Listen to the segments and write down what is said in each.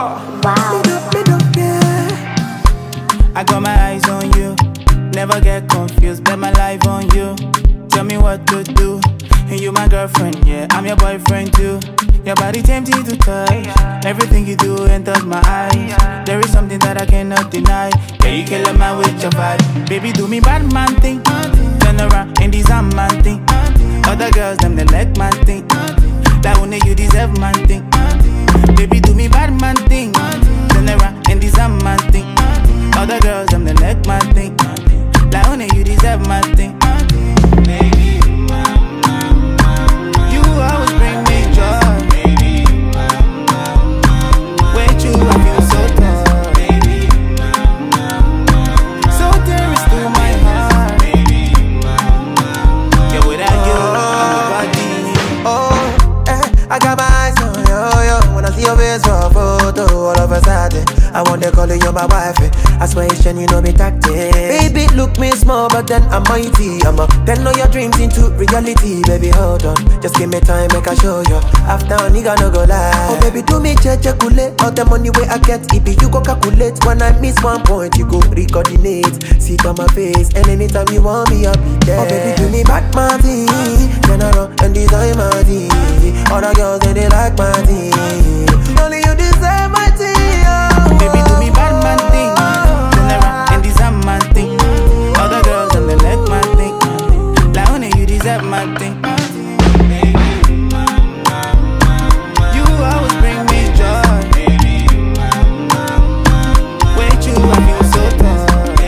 Wow. I got my eyes on you. Never get confused, bet my life on you. Tell me what to do. And you my girlfriend, yeah, I'm your boyfriend too. Your body tempting to touch. Everything you do enters my eyes. There is something that I cannot deny. Yeah, you kill a man with your vibe. Baby, do me bad man thing. Turn around and these man thing. Other girls, them they like man thing. That only you deserve man thing. Baby, do me bad man thing. Turn around and these man thing. Other girls, them they like man thing. That only you deserve man thing. Baby, you always bring me joy. With you, I feel so tough. So dearest to my heart. Yeah, without you, I'm nobody. I got my eyes on you, yo. When I see your face for a photo, all of a sudden I want to call you my wife. I swear it's you know me tactic. Baby, look me small, but then I'm mighty. I'ma turn all your dreams into reality. Baby, hold on, just give me time, make I show you. After a nigga no go lie. Oh baby, do me check all the money where I get. If you go calculate, when I miss one point, you go recoordinate. See on my face, and anytime you want me, I'll be there. Oh baby, do me back my thing, general and design my thing. All the girls they like my thing. Only you deserve my thing. Baby, do me bad man thing. Turn around and deserve my thing. Other girls and they like my thing. Like only you deserve my thing. You always bring me joy. With you, I feel so tough.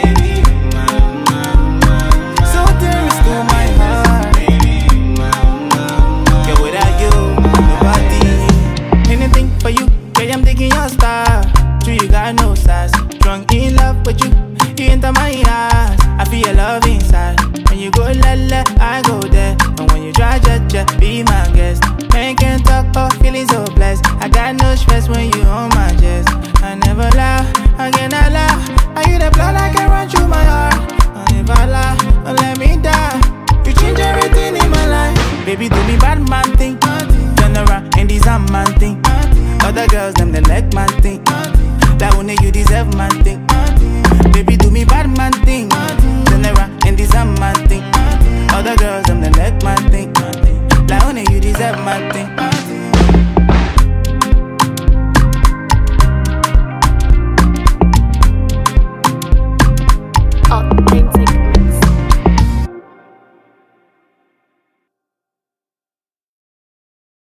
So dearest to my heart. Yeah, without you, I'm nobody. Anything for you, yeah, I'm taking your star. You got no sass. Drunk in love with you, you enter my eyes. I feel your love inside. When you go la la, I go there. And when you try jet, be my guest. Man can't talk, oh, feeling so blessed. I got no stress when you on my chest. I never lie, I cannot lie. Are you the blood I can run through my heart? I never lie, don't let me die. You change everything in my life. Baby, do me bad man thing. Turn around and these man thing. Other girls, them they like man thing. That only you deserve man thing. Baby, do me bad man thing. Turn around and this man thing. Other girls, I'm the like man thing. That only you deserve man thing.